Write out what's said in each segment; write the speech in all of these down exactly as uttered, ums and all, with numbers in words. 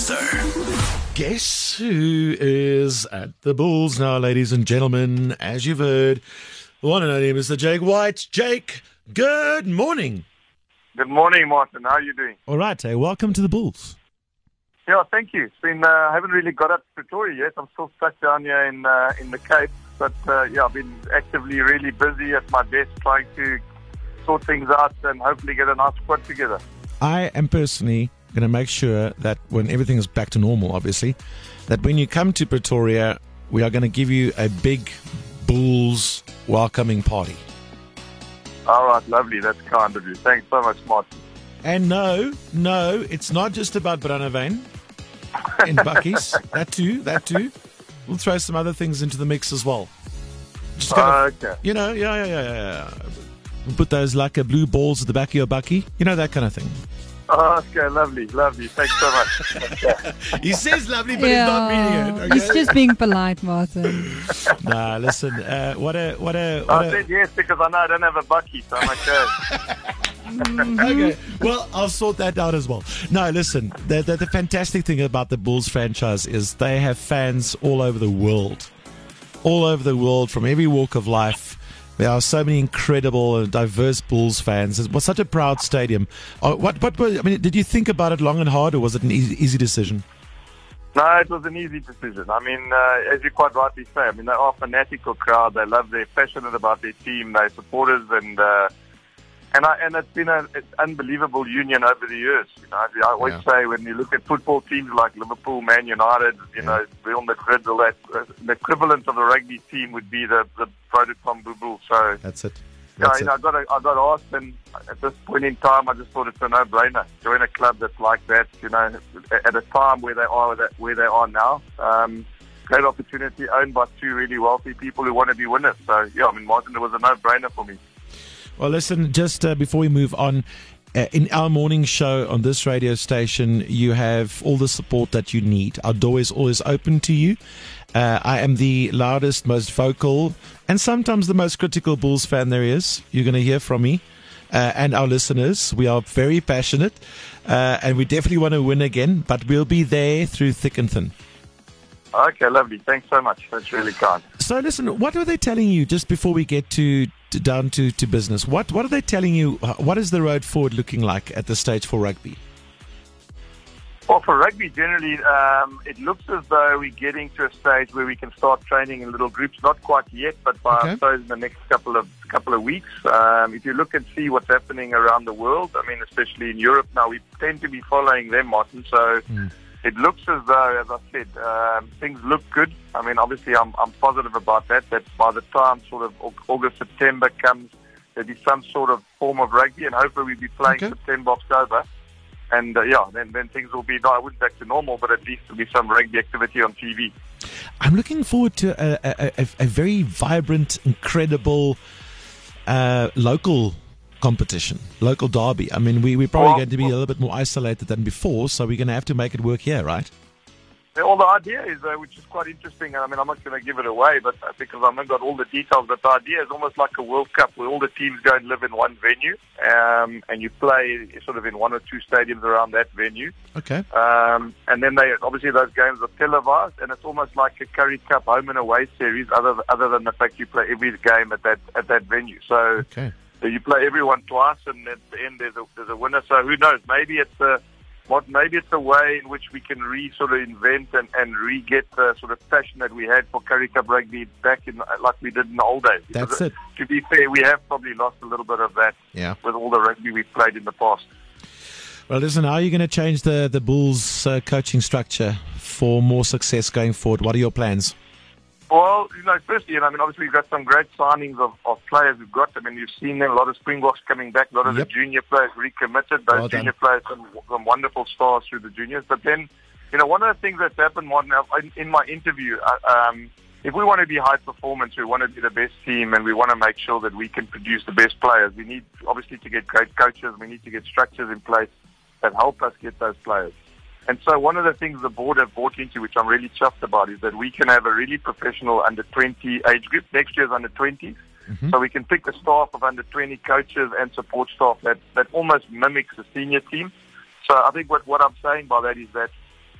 buzzer. Guess who is at the Bulls now, ladies and gentlemen? As you've heard, one and only Mister Jake White. Jake, good morning. Good morning, Martin. How are you doing? All right, hey, welcome to the Bulls. Yeah, thank you. It's been, uh, I haven't really got up to Pretoria yet. I'm still stuck down here in uh, in the Cape. But, uh, yeah, I've been actively really busy at my desk trying to sort things out and hopefully get a nice squad together. I am personally going to make sure that when everything is back to normal, obviously, that when you come to Pretoria, we are going to give you a big Bulls welcoming party. All right, lovely. That's kind of you. Thanks so much, Martin. And no, no, it's not just about Brandewyn and Buckies. That too, that too. We'll throw some other things into the mix as well. Just kind of, uh, okay. You know, yeah, yeah, yeah, yeah. We'll put those like blue balls at the back of your bucky. You know, that kind of thing. Oh, okay, lovely, lovely. Thanks so much. He says lovely, but yeah. he's not meaning it. Okay? He's just being polite, Martin. Nah, listen, uh, what a, what a, what I a... said yes because I know I don't have a bucky, so I'm okay. Okay, well, I'll sort that out as well. No, listen, the, the, the fantastic thing about the Bulls franchise is they have fans all over the world. All over the world, from every walk of life. There are so many incredible and diverse Bulls fans. It was such a proud stadium. Uh, what, what, I mean, did you think about it long and hard, or was it an easy, easy decision? No, it was an easy decision. I mean, uh, as you quite rightly say, I mean, they are a fanatical crowd. They love, they're passionate about their team. They're supporters, and uh, and I, and it's been an unbelievable union over the years. You know, I always yeah. say when you look at football teams like Liverpool, Man United, you yeah. know, Real Madrid, that uh, the equivalent of a rugby team would be the the Vodacom Bulls. So that's it. Yeah, That's you know, I got a, I got asked, and at this point in time, I just thought it's a no-brainer. Join a club that's like that. You know, at a time where they are where they are now. Um, great opportunity, owned by two really wealthy people who want to be winners. So yeah, I mean, Martin, it was a no-brainer for me. Well, listen, just uh, before we move on, uh, in our morning show on this radio station, you have all the support that you need. Our door is always open to you. Uh, I am the loudest, most vocal, and sometimes the most critical Bulls fan there is. You're going to hear from me uh, and our listeners. We are very passionate, uh, and we definitely want to win again, but we'll be there through thick and thin. Okay, lovely. Thanks so much. That's really kind. So listen, what are they telling you just before we get to, to down to, to business? What what are they telling you? What is the road forward looking like at this stage for rugby? Well, for rugby generally, um, it looks as though we're getting to a stage where we can start training in little groups. Not quite yet, but by okay. I suppose in the next couple of couple of weeks. Um, if you look and see what's happening around the world, I mean, especially in Europe now, we tend to be following them, Martin. So. Mm. It looks as though, as I said, um, things look good. I mean, obviously, I'm, I'm positive about that, that by the time sort of August, September comes, there'll be some sort of form of rugby, and hopefully we'll be playing okay. September, October. And, uh, yeah, then, then things will be, no, I wouldn't back to normal, but at least there'll be some rugby activity on T V. I'm looking forward to a, a, a, a very vibrant, incredible uh, local competition, local derby. I mean, we, we're probably well, going to be a little bit more isolated than before, so we're going to have to make it work here, right? Well, the idea is, uh, which is quite interesting, I mean, I'm not going to give it away, but uh, because I've not got all the details, but the idea is almost like a World Cup where all the teams go and live in one venue, um, and you play sort of in one or two stadiums around that venue. Okay. Um, and then they obviously those games are televised, and it's almost like a Currie Cup home and away series, other other than the fact you play every game at that at that venue. So. Okay. So you play everyone twice, and at the end there's a, there's a winner. So who knows? Maybe it's a what? Maybe it's a way in which we can re sort of invent and, and re get the sort of passion that we had for Currie Cup rugby back in like we did in the old days. That's because, it. To be fair, we have probably lost a little bit of that. Yeah. With all the rugby we've played in the past. Well, listen, how are you going to change the the Bulls uh, coaching structure for more success going forward? What are your plans? Well, you know, firstly, you know, I mean, obviously we've got some great signings of, of players we've got. I mean, you've seen them, a lot of Springboks coming back, a lot of yep. the junior players recommitted. Those well junior players, some, some wonderful stars through the juniors. But then, you know, one of the things that's happened, Martin, in my interview, uh, um, if we want to be high performance, we want to be the best team, and we want to make sure that we can produce the best players, we need, obviously, to get great coaches. We need to get structures in place that help us get those players. And so one of the things the board have bought into, which I'm really chuffed about, is that we can have a really professional under twenty age group. Next year's under twenties. Mm-hmm. So we can pick a staff of under twenty coaches and support staff that, that almost mimics a senior team. So I think what, what I'm saying by that is that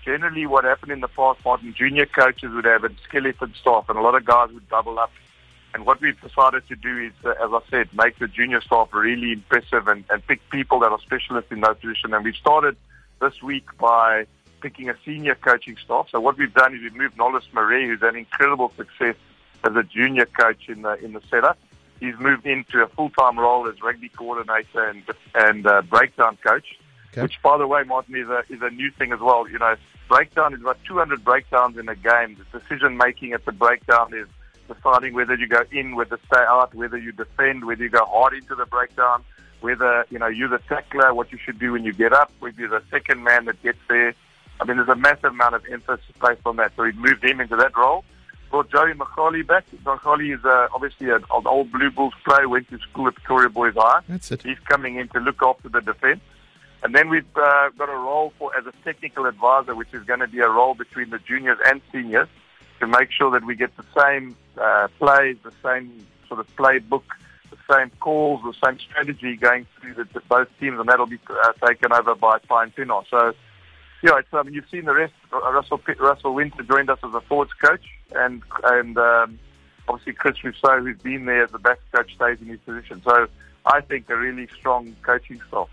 generally what happened in the past, Martin, junior coaches would have a skeleton staff and a lot of guys would double up. And what we've decided to do is, uh, as I said, make the junior staff really impressive and, and pick people that are specialists in those positions. And we've started this week by picking a senior coaching staff. So what we've done is we've moved Nolis Marais, who's had incredible success as a junior coach in the in the setup. He's moved into a full-time role as rugby coordinator and and uh, breakdown coach, okay. Which, by the way, Martin, is a is a new thing as well. You know, breakdown is about two hundred breakdowns in a game. The decision-making at the breakdown is deciding whether you go in, whether stay out, whether you defend, whether you go hard into the breakdown, whether, you know, you're the tackler, what you should do when you get up, whether you're the second man that gets there. I mean, there's a massive amount of emphasis placed on that. So we've moved him into that role. Brought Joey Macaulay back. Macaulay is uh, obviously an old Blue Bulls player, went to school at Pretoria Boys High. That's it. He's coming in to look after the defense. And then we've uh, got a role for as a technical advisor, which is going to be a role between the juniors and seniors to make sure that we get the same uh, plays, the same sort of playbook, the same calls, the same strategy going through the, the, both teams, and that'll be uh, taken over by Fine Pino. So, yeah, it's, um, you've seen the rest. Russell Russell Winter joined us as a forwards coach, and and um, obviously Chris Rousseau, who's been there as the back coach, stays in his position. So I think a really strong coaching staff.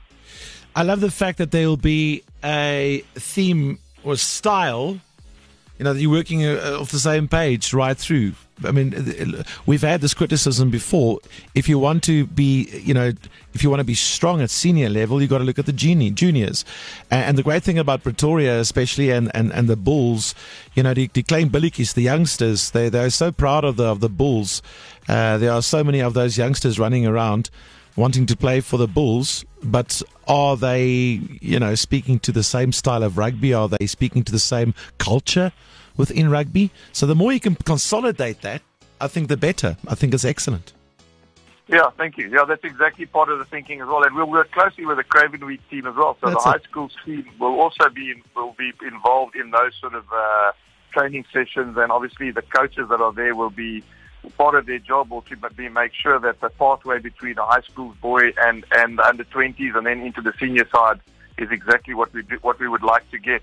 I love the fact that there will be a theme or style, you know, that you're working uh, off the same page right through. I mean, we've had this criticism before. If you want to be, you know, if you want to be strong at senior level, you've got to look at the junior, juniors. And the great thing about Pretoria, especially, and, and, and the Bulls, you know, the, the Klein Billikies, the youngsters, they, they're so proud of the, of the Bulls. Uh, there are so many of those youngsters running around wanting to play for the Bulls, but are they, you know, speaking to the same style of rugby? Are they speaking to the same culture within rugby? So the more you can consolidate that, I think the better. I think it's excellent. Yeah, thank you. Yeah, that's exactly part of the thinking as well. And we'll work closely with the Cravenweed team as well. So that's the high it. school team will also be in, will be involved in those sort of uh, training sessions, and obviously the coaches that are there will be part of their job will to be make sure that the pathway between a high school boy and and the under twenties and then into the senior side is exactly what we do, what we would like to get.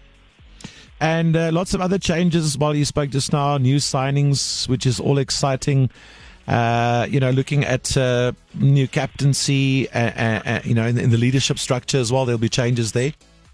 And uh, lots of other changes while you spoke just now, new signings, which is all exciting. Uh, you know, looking at uh, new captaincy, uh, uh, uh, you know, in, in the leadership structure as well, there'll be changes there.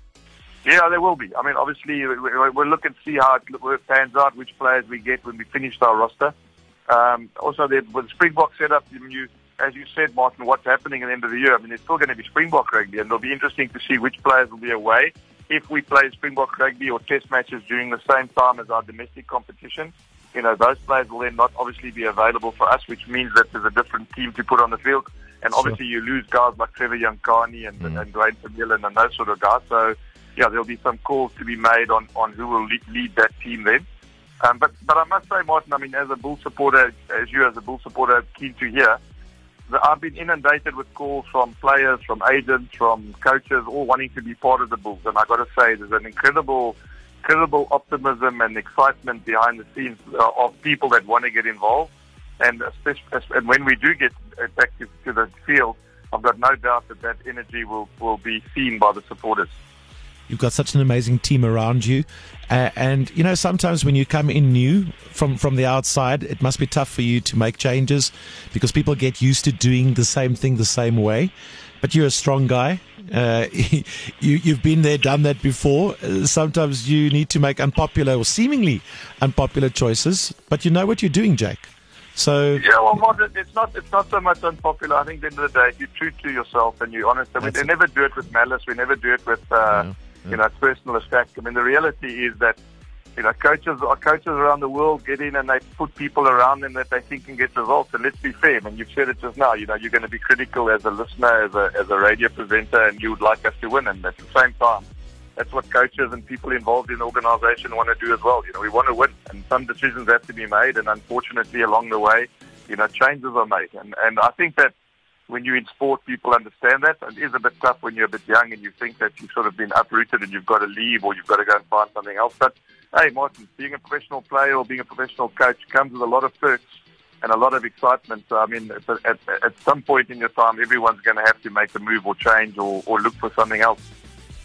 Yeah, there will be. I mean, obviously, we'll look and see how it pans out, which players we get when we finish our roster. Um, also, the, with the Springbok setup, you, as you said, Martin, what's happening at the end of the year? I mean, there's still going to be Springbok rugby, and it'll be interesting to see which players will be away if we play Springbok rugby or test matches during the same time as our domestic competition. You know, those players will then not obviously be available for us, which means that there's a different team to put on the field. And obviously, sure. you lose guys like Trevor Yankani and, mm. and Dwayne Vermeulen and those sort of guys. So, yeah, there'll be some calls to be made on, on who will lead, lead that team then. Um, but but I must say, Martin, I mean, as a Bull supporter, as you as a Bull supporter, keen to hear, that I've been inundated with calls from players, from agents, from coaches, all wanting to be part of the Bulls. And I've got to say, there's an incredible, incredible optimism and excitement behind the scenes uh, of people that want to get involved. And especially, and when we do get back to, to the field, I've got no doubt that that energy will, will be seen by the supporters. You've got such an amazing team around you. Uh, and, you know, sometimes when you come in new from, from the outside, it must be tough for you to make changes because people get used to doing the same thing the same way. But you're a strong guy. Uh, you, you've been there, done that before. Uh, sometimes you need to make unpopular or seemingly unpopular choices, but you know what you're doing, Jake. So yeah, well, Martin, it's not it's not so much unpopular. I think at the end of the day, you're true to yourself and you're honest. I mean, they never do it with malice. We never do it with uh, no. Yeah. you know personal attack. I mean, the reality is that you know coaches are coaches around the world get in and they put people around them that they think can get results. And let's be fair. I mean, you've said it just now. You know, you're going to be critical as a listener, as a as a radio presenter, and you would like us to win. And at the same time, that's what coaches and people involved in the organisation want to do as well. You know, we want to win, and some decisions have to be made. And unfortunately, along the way, you know, changes are made. And and I think that when you're in sport, people understand that. It is a bit tough when you're a bit young and you think that you've sort of been uprooted and you've got to leave or you've got to go and find something else. But hey, Martin, being a professional player or being a professional coach comes with a lot of perks and a lot of excitement. So I mean, at, at, at some point in your time, everyone's going to have to make a move or change or, or look for something else.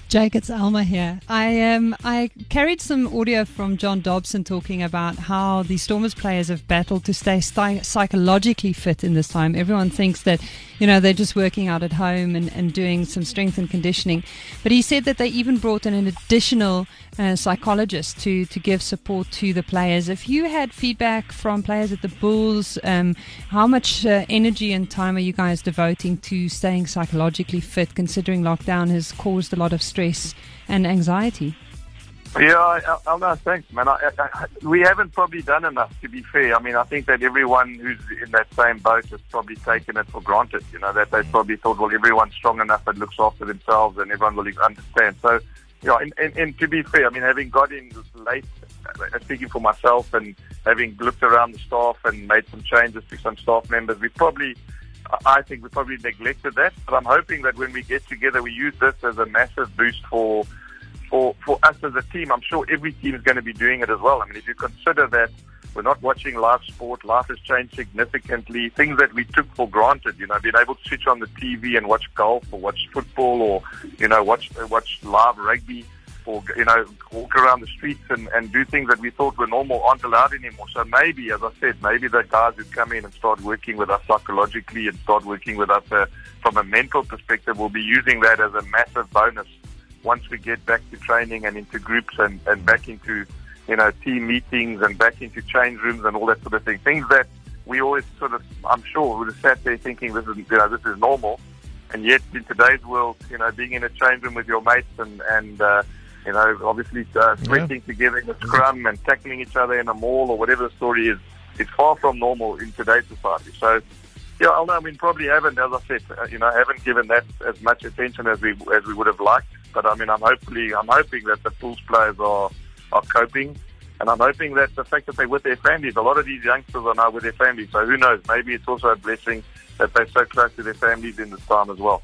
Jake, it's Alma here. I um I carried some audio from John Dobson talking about how the Stormers players have battled to stay sti- psychologically fit in this time. Everyone thinks that, you know, they're just working out at home and, and doing some strength and conditioning. But he said that they even brought in an additional uh, psychologist to, to give support to the players. If you had feedback from players at the Bulls, um, how much uh, energy and time are you guys devoting to staying psychologically fit, considering lockdown has caused a lot of stress and anxiety? Yeah, I, I, no, thanks, man. I, I, we haven't probably done enough, to be fair. I mean, I think that everyone who's in that same boat has probably taken it for granted, you know, that they probably thought, well, everyone's strong enough and looks after themselves and everyone will understand. So, yeah, and, and, and to be fair, I mean, having got in late, uh, speaking for myself and having looked around the staff and made some changes to some staff members, we probably, I think we probably neglected that. But I'm hoping that when we get together, we use this as a massive boost for For, for us as a team. I'm sure every team is going to be doing it as well. I mean, if you consider that we're not watching live sport, life has changed significantly. Things that we took for granted, you know, being able to switch on the T V and watch golf or watch football or, you know, watch watch live rugby or, you know, walk around the streets and, and do things that we thought were normal aren't allowed anymore. So maybe, as I said, maybe the guys who come in and start working with us psychologically and start working with us uh, from a mental perspective will be using that as a massive bonus once we get back to training and into groups and, and back into, you know, team meetings and back into change rooms and all that sort of thing. Things that we always sort of, I'm sure, would have sat there thinking this is, you know, this is normal. And yet in today's world, you know, being in a change room with your mates and, and uh, you know, obviously uh, sweating yeah. together in a scrum and tackling each other in a mall or whatever the story is, it's far from normal in today's society. So, yeah, I mean, probably haven't, as I said, uh, you know, haven't given that as much attention as we as we would have liked. But I mean, I'm hopefully, I'm hoping that the Bulls players are are coping, and I'm hoping that the fact that they're with their families, a lot of these youngsters are now with their families. So who knows? Maybe it's also a blessing that they're so close to their families in this time as well.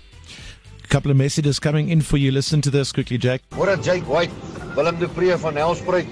A couple of messages coming in for you. Listen to this quickly, Jake. What a Jake White, Willem de Pre van Nelspruit.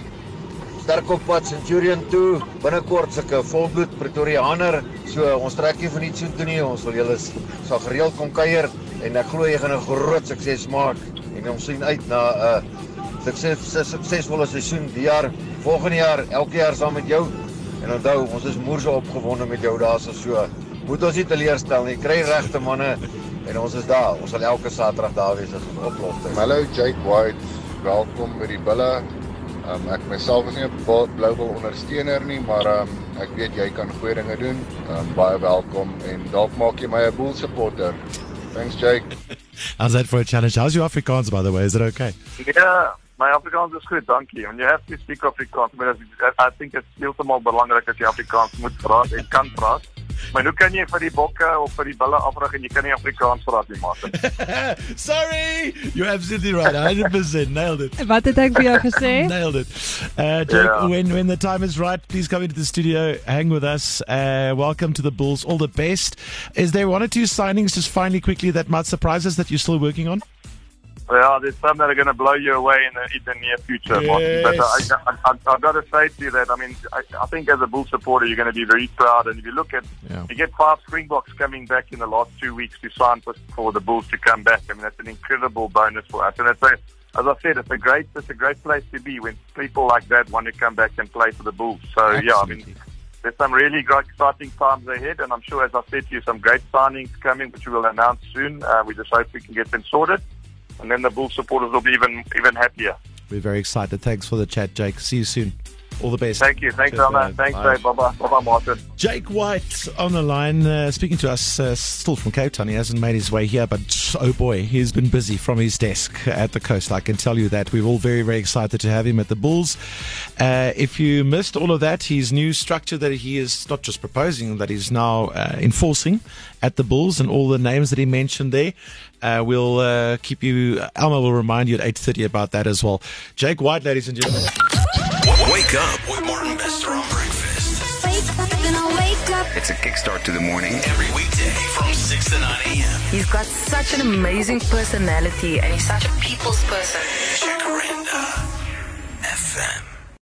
Sterk op pad Centurion toe, binnekort sulke volbloed Pretoriaaner. So ons trek nie van iets toe nie. Ons wil julle so gereeld kom kuier en ek glo jy gaan 'n groot sukses maak en ons sien uit na 'n uh, sukses suksesvolle seisoen die jaar. Volgende jaar, elke jaar saam met jou. En onthou, ons is moerse opgewonde met jou daarso so. Moet ons nie teleurstel nie. Kry regte manne en ons is daar. Ons sal elke Saterdag daar wees as ons oplofte. Hallo Jake White, welkom by die Bulle. Um, ek myself is nie 'n Blue-Bull ondersteuner nie, maar um, ek weet jy kan goeie dinge doen. Um, baie welkom en dalk maak jy my 'n Bull supporter. Thanks, Jake. How's that for a challenge? How's your Afrikaans, by the way? Is it okay? Yeah, my Afrikaans is goed, dankie. And you have to speak Afrikaans. I think it's heeltemal belangrik dat jy Afrikaans moet praat en kan praat. Maar hoe kan jy vir die bokke of vir die bulle afrig en jy kan nie Afrikaans praat nie, maat? Sorry! You're absolutely right. one hundred percent. Nailed it. Wat het ek vir jou gesê? Nailed it. Uh, Jake, Yeah. when, when the time is right, please come into the studio, hang with us. Uh, welcome to the Bulls. All the best. Is there one or two signings just finally quickly that might surprise us that you're still working on? Well, there's some that are going to blow you away in the, in the near future. Yes. But I, I, I, I've got to say to you that, I mean, I, I think as a Bull supporter, you're going to be very proud. And if you look at, Yeah. you get five Springboks coming back in the last two weeks to sign for, for the Bulls to come back. I mean, that's an incredible bonus for us. And it's a, as I said, it's a great, it's a great place to be when people like that want to come back and play for the Bulls. So, Absolutely. yeah, I mean, there's some really great, exciting times ahead. And I'm sure, as I said to you, some great signings coming, which we will announce soon. Uh, we just hope we can get them sorted. And then the Bull supporters will be even even happier. We're very excited. Thanks for the chat, Jake. See you soon. All the best. Thank you. Thanks, Cheers, Alma. man. Thanks, Bye. Dave. Bye-bye. Bye-bye, Martin. Jake White on the line, uh, speaking to us, uh, still from Cape Town. He hasn't made his way here, but oh boy, he's been busy from his desk at the coast. I can tell you that. We're all very, very excited to have him at the Bulls. Uh, if you missed all of that, his new structure that he is not just proposing, that he's now uh, enforcing at the Bulls, and all the names that he mentioned there, uh, we'll uh, keep you, Alma will remind you at eight thirty about that as well. Jake White, ladies and gentlemen. Wake up with Martin Bester on breakfast. Wake up and I wake up. It's a kickstart to the morning every weekday from six to nine a.m. He's got such an amazing personality and he's such a people's person. Jacaranda F M.